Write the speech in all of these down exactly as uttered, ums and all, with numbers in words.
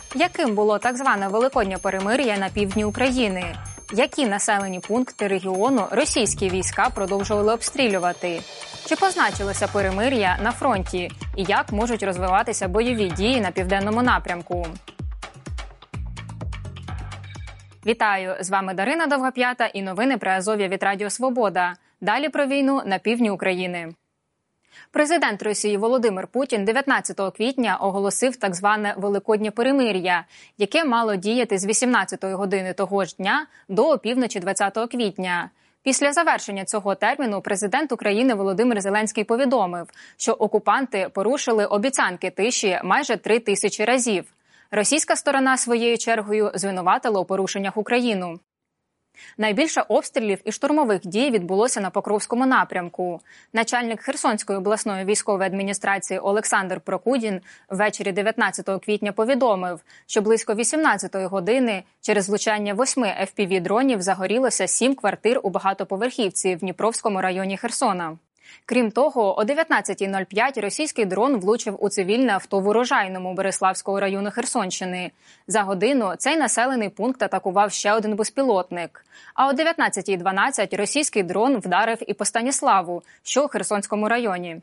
Яким було так зване Великоднє перемир'я на півдні України? Які населені пункти регіону російські війська продовжували обстрілювати? Чи позначилося перемир'я на фронті? І як можуть розвиватися бойові дії на південному напрямку? Вітаю! З вами Дарина Довгоп'ята і новини Приазов'я від Радіо Свобода. Далі про війну на півдні України. Президент Росії Володимир Путін дев'ятнадцятого квітня оголосив так зване Великоднє перемир'я, яке мало діяти з вісімнадцятої години того ж дня до опівночі двадцятого квітня. Після завершення цього терміну президент України Володимир Зеленський повідомив, що окупанти порушили обіцянки тиші майже три тисячі разів. Російська сторона своєю чергою звинуватила у порушеннях Україну. Найбільше обстрілів і штурмових дій відбулося на Покровському напрямку. Начальник Херсонської обласної військової адміністрації Олександр Прокудін ввечері дев'ятнадцятого квітня повідомив, що близько вісімнадцятої години через влучання восьми еф пі ві-дронів загорілося сім квартир у багатоповерхівці в Дніпровському районі Херсона. Крім того, о дев'ятнадцятій нуль п'ять російський дрон влучив у цивільне авто в Урожайному Береславського району Херсонщини. За годину цей населений пункт атакував ще один безпілотник. А о дев'ятнадцятій дванадцять російський дрон вдарив і по Станіславу, що у Херсонському районі.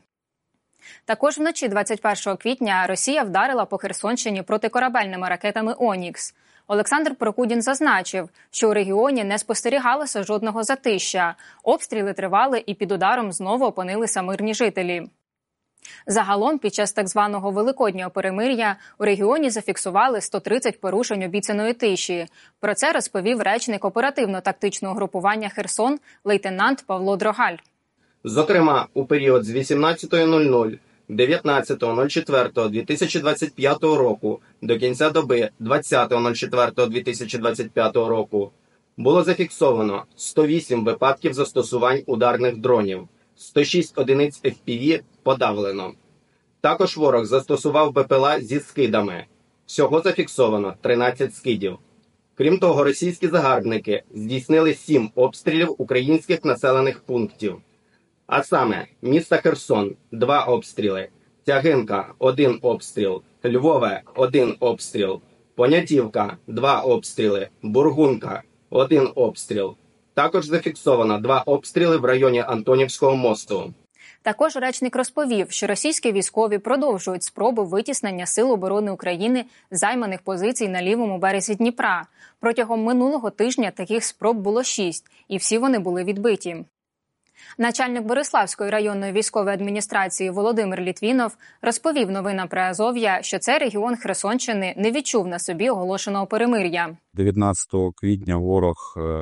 Також вночі двадцять першого квітня Росія вдарила по Херсонщині протикорабельними ракетами «Онікс». Олександр Прокудін зазначив, що у регіоні не спостерігалося жодного затища. Обстріли тривали і під ударом знову опинилися мирні жителі. Загалом під час так званого Великоднього перемир'я у регіоні зафіксували сто тридцять порушень обіцяної тиші. Про це розповів речник оперативно-тактичного групування «Херсон» лейтенант Павло Дрогаль. Зокрема, у період з вісімнадцятої нуль-нуль дев'ятнадцятого четвертого дві тисячі двадцять п'ятого року до кінця доби двадцятого четвертого дві тисячі двадцять п'ятого року було зафіксовано сто вісім випадків застосувань ударних дронів, сто шість одиниць еф пі ві подавлено. Також ворог застосував бе пе ел а зі скидами. Всього зафіксовано тринадцять скидів. Крім того, російські загарбники здійснили сім обстрілів українських населених пунктів. А саме, міста Херсон – два обстріли, Тягинка – один обстріл, Львове – один обстріл, Понятівка – два обстріли, Бургунка – один обстріл. Також зафіксовано два обстріли в районі Антонівського мосту. Також речник розповів, що російські військові продовжують спроби витіснення Сил оборони України з займаних позицій на лівому березі Дніпра. Протягом минулого тижня таких спроб було шість, і всі вони були відбиті. Начальник Бориславської районної військової адміністрації Володимир Літвінов розповів новинам Приазов'я, що цей регіон Херсонщини не відчув на собі оголошеного перемир'я. дев'ятнадцятого квітня ворог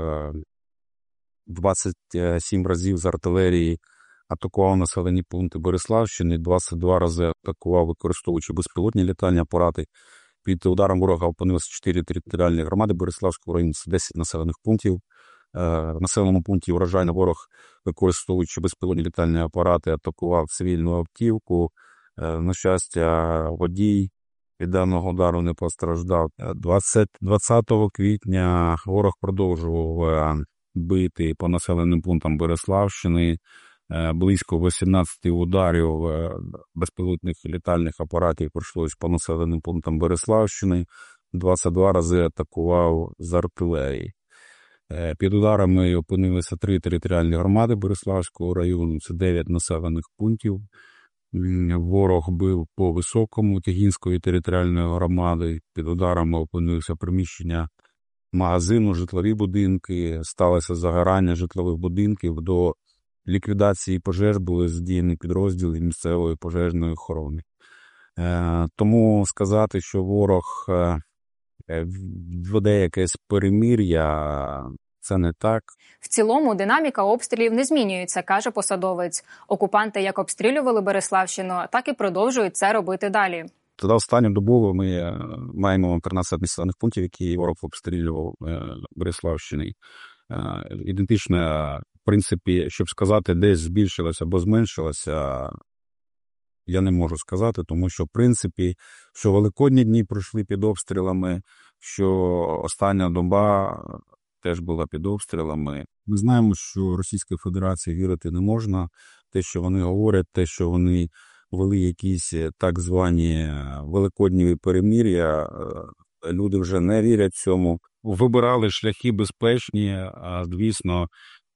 двадцять сім разів з артилерії атакував населені пункти Бориславщини, двадцять два рази атакував, використовуючи безпілотні літальні апарати. Під ударом ворога опинилися чотири територіальні громади Бориславського району, це десять населених пунктів. В населеному пункті Урожайна ворог, використовуючи безпілотні літальні апарати, атакував цивільну автівку. На щастя, водій від даного удару не постраждав. двадцятого квітня ворог продовжував бити по населеним пунктам Бориславщини. Близько вісімнадцяти ударів безпілотних літальних апаратів пройшлось по населеним пунктам Бориславщини. двадцять два рази атакував з артилерії. Під ударами опинилися три територіальні громади Бориславського району, це дев'ять населених пунктів. Ворог бив по Високому Тягінської територіальної громади. Під ударами опинилися приміщення магазину, житлові будинки, сталося загорання житлових будинків. До ліквідації пожеж були задіяні підрозділи місцевої пожежної охорони. Тому сказати, що ворог веде якесь перемир'я, це не так. В цілому динаміка обстрілів не змінюється, каже посадовець. Окупанти як обстрілювали Бориславщину, так і продовжують це робити далі. Тоді останню добу ми маємо тринадцять населених пунктів, які ворог обстрілював Бориславщини. Ідентично, в принципі, щоб сказати, десь збільшилося або зменшилося, я не можу сказати, тому що, в принципі, що великодні дні пройшли під обстрілами, що остання доба теж була під обстрілами. Ми знаємо, що Російській Федерації вірити не можна. Те, що вони говорять, те, що вони ввели якісь так звані великодні перемир'я, люди вже не вірять цьому. Вибирали шляхи безпечні, а, звісно,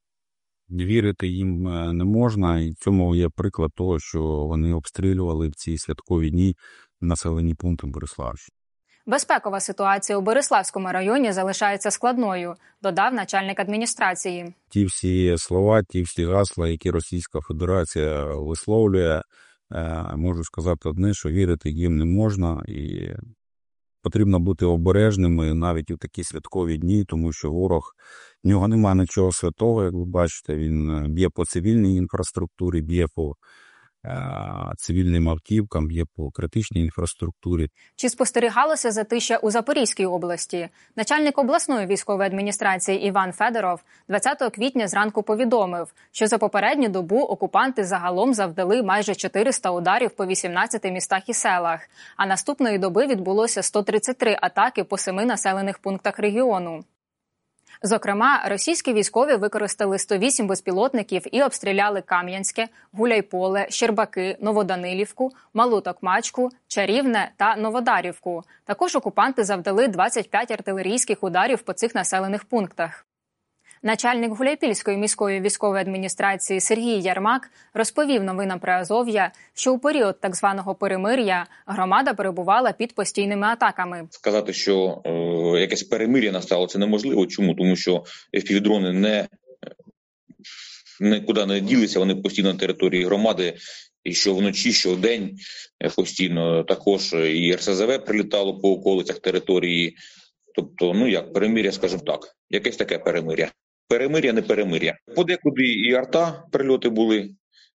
вірити їм не можна. І в цьому є приклад того, що вони обстрілювали в ці святкові дні населені пункти Бориславщини. Безпекова ситуація у Бориславському районі залишається складною, додав начальник адміністрації. Ті всі слова, ті всі гасла, які Російська Федерація висловлює, можу сказати одне, що вірити їм не можна і потрібно бути обережними навіть у такі святкові дні, тому що ворог, в нього немає нічого святого, як ви бачите, він б'є по цивільній інфраструктурі, б'є по цивільним автівкам, є по критичній інфраструктурі. Чи спостерігалося затища у Запорізькій області? Начальник обласної військової адміністрації Іван Федоров двадцятого квітня зранку повідомив, що за попередню добу окупанти загалом завдали майже чотириста ударів по вісімнадцяти містах і селах, а наступної доби відбулося сто тридцять три атаки по семи населених пунктах регіону. Зокрема, російські військові використали сто вісім безпілотників і обстріляли Кам'янське, Гуляйполе, Щербаки, Новоданилівку, Малу Токмачку, Чарівне та Новодарівку. Також окупанти завдали двадцять п'ять артилерійських ударів по цих населених пунктах. Начальник Гуляйпільської міської військової адміністрації Сергій Ярмак розповів новинам Приазов'я, що у період так званого перемир'я громада перебувала під постійними атаками. Сказати, що е, якесь перемир'я настало, це неможливо. Чому? Тому що еф пі ві-дрони не, нікуди не ділися, вони постійно на території громади, і що вночі, що вдень постійно. Також і ер ес зе ве прилітало по околицях території. Тобто, ну як, перемир'я, скажімо так, якесь таке перемир'я. Перемир'я, не перемир'я. Подекуди і арта прильоти були,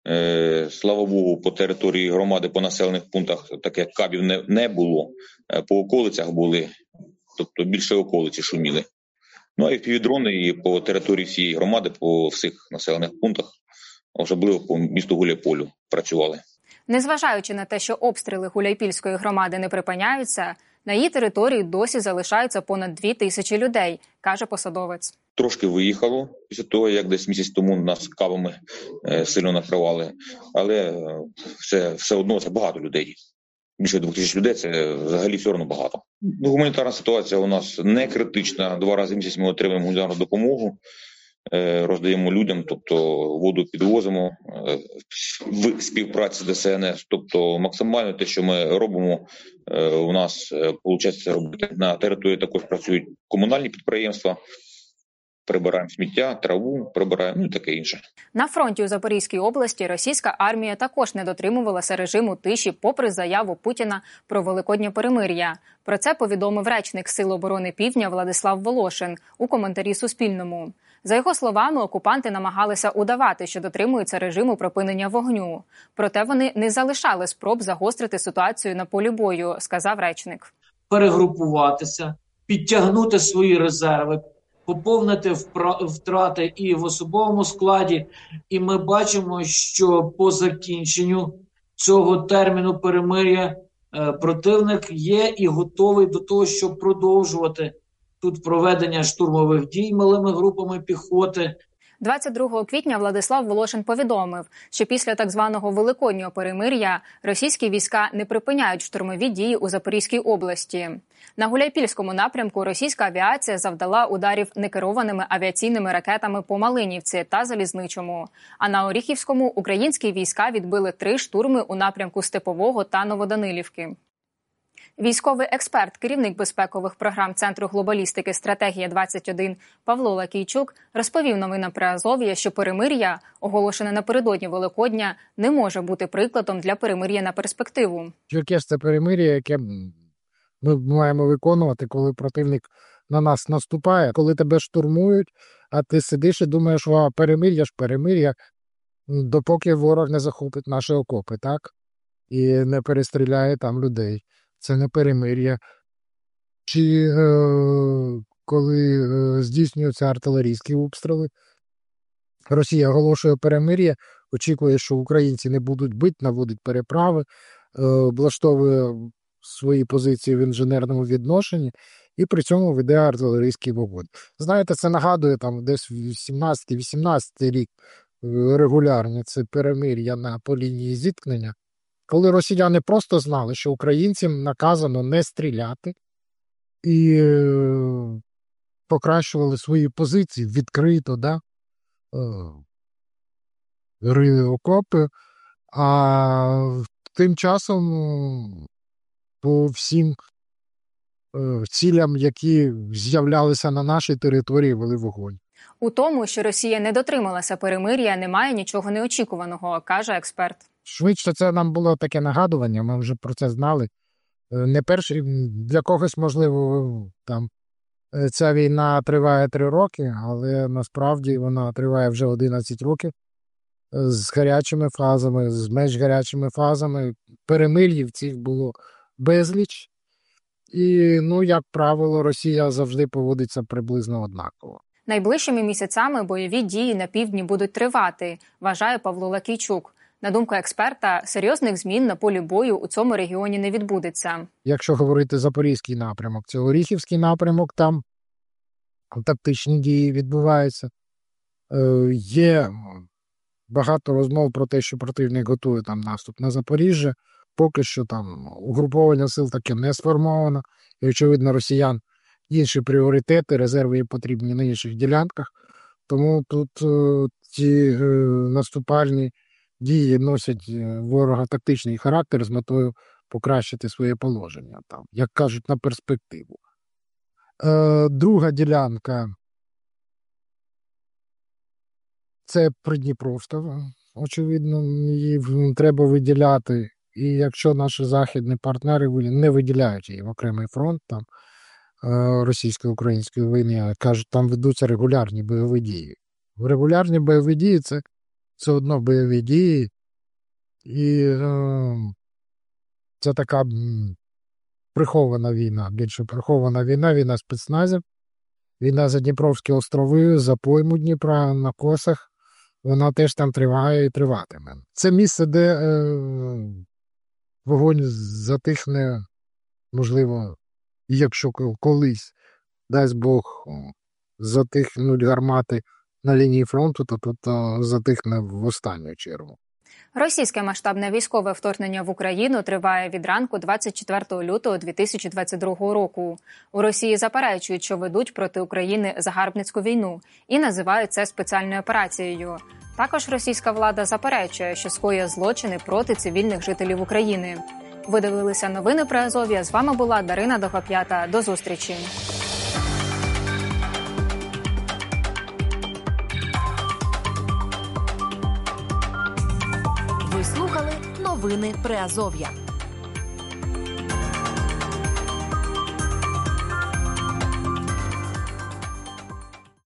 е, слава Богу, по території громади, по населених пунктах, таке кабів не, не було, е, по околицях були, тобто більше околиці шуміли. Ну а еф пі ві-дрони і по території всієї громади, по всіх населених пунктах, особливо по місту Гуляйполю, працювали. Незважаючи на те, що обстріли Гуляйпільської громади не припиняються, на її території досі залишаються понад дві тисячі людей, каже посадовець. Трошки виїхало після того, як десь місяць тому нас кабами е, сильно накривали, але е, все, все одно це багато людей. Більше двох тисяч людей – це взагалі все одно багато. Гуманітарна ситуація у нас не критична. Два рази в місяць ми отримуємо гуманітарну допомогу, е, роздаємо людям, тобто воду підвозимо е, в співпраці з де се ен ес. Тобто максимально те, що ми робимо, е, у нас е, виходить це робити. На території також працюють комунальні підприємства, прибираємо сміття, траву прибираємо, ну і таке інше. На фронті у Запорізькій області російська армія також не дотримувалася режиму тиші попри заяву Путіна про великоднє перемир'я. Про це повідомив речник Сил оборони Півдня Владислав Волошин у коментарі Суспільному. За його словами, окупанти намагалися удавати, що дотримуються режиму припинення вогню. Проте вони не залишали спроб загострити ситуацію на полі бою, сказав речник. Перегрупуватися, підтягнути свої резерви, поповнити втрати і в особовому складі. І ми бачимо, що по закінченню цього терміну перемир'я противник є і готовий до того, щоб продовжувати тут проведення штурмових дій малими групами піхоти. двадцять другого квітня Владислав Волошин повідомив, що після так званого великоднього перемир'я російські війська не припиняють штурмові дії у Запорізькій області. На Гуляйпільському напрямку російська авіація завдала ударів некерованими авіаційними ракетами по Малинівці та Залізничому. А на Оріхівському українські війська відбили три штурми у напрямку Степового та Новоданилівки. Військовий експерт, керівник безпекових програм Центру глобалістики «Стратегія двадцять один» Павло Лакійчук розповів новинам Приазов'я, що перемир'я, оголошене напередодні Великодня, не може бути прикладом для перемир'я на перспективу. Якесь це перемир'я, яке ми маємо виконувати, коли противник на нас наступає, коли тебе штурмують, а ти сидиш і думаєш, що перемир'я ж перемир'я, допоки ворог не захопить наші окопи, так? І не перестріляє там людей. Це не перемир'я. Чи е, коли е, здійснюються артилерійські обстріли, Росія оголошує перемир'я, очікує, що українці не будуть бити, наводить переправи, е, облаштовує свої позиції в інженерному відношенні і при цьому веде артилерійський вогонь. Знаєте, це нагадує там десь сімнадцятий-вісімнадцятий рік регулярно це перемир'я на по лінії зіткнення, коли росіяни просто знали, що українцям наказано не стріляти, і е, покращували свої позиції відкрито, да? е, рили окопи, а тим часом по всім е, цілям, які з'являлися на нашій території, вели вогонь. У тому, що Росія не дотрималася перемир'я, немає нічого неочікуваного, каже експерт. Швидше це нам було таке нагадування, ми вже про це знали. Е, Не перший, для когось, можливо, там е, ця війна триває три роки, але насправді вона триває вже одинадцять років е, з гарячими фазами, з менш гарячими фазами. Перемир'їв цих було безліч. І, ну, як правило, Росія завжди поводиться приблизно однаково. Найближчими місяцями бойові дії на півдні будуть тривати, вважає Павло Лакійчук. На думку експерта, серйозних змін на полі бою у цьому регіоні не відбудеться. Якщо говорити Запорізький напрямок, це Оріхівський напрямок, там тактичні дії відбуваються. Е, є багато розмов про те, що противник готує там наступ на Запоріжжя. Поки що там угруповання сил таке не сформовано. І, очевидно, росіян інші пріоритети, резерви є потрібні на інших ділянках. Тому тут е, ці е, наступальні дії носять е, ворога тактичний характер з метою покращити своє положення, там, як кажуть, на перспективу. Е, друга ділянка – це Придніпровська, очевидно, її треба виділяти. І якщо наші західні партнери не виділяють її в окремий фронт там, російсько-української війни, а кажуть, там ведуться регулярні бойові дії. Регулярні бойові дії – це все одно бойові дії, і е, це така м, прихована війна, більше прихована війна, війна спецназів, війна за Дніпровські острови, за пойму Дніпра, на косах, вона теж там триває і триватиме. Це місце, де е, вогонь затихне, можливо, якщо колись, дасть Бог, затихнуть гармати на лінії фронту, то тут затихне в останню чергу. Російське масштабне військове вторгнення в Україну триває від ранку двадцять четвертого лютого дві тисячі двадцять другого року. У Росії заперечують, що ведуть проти України загарбницьку війну і називають це спеціальною операцією. Також російська влада заперечує, що скоює злочини проти цивільних жителів України. Ви дивилися новини про Азов'я. З вами була Дарина Довгоп'ята. До зустрічі. Ви слухали новини Приазов'я.